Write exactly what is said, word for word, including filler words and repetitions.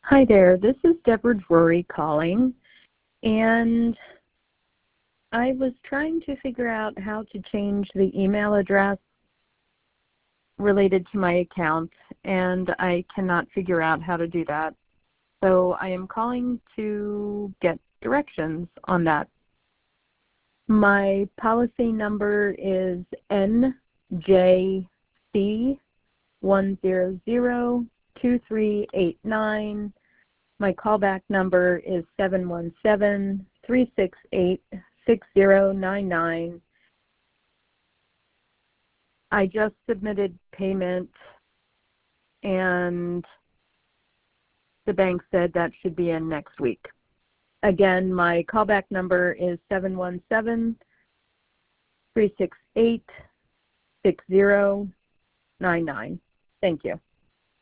Hi there, this is Deborah Drury calling, and I was trying to figure out how to change the email address related to my account, and I cannot figure out how to do that. So I am calling to get directions on that. My policy number is N J C one zero zero two three eight nine. My callback number is seven one seven three six eight six zero nine nine. I just submitted payment and the bank said that should be in next week. Again, my callback number is seven one seven three six eight six zero nine nine. Thank you.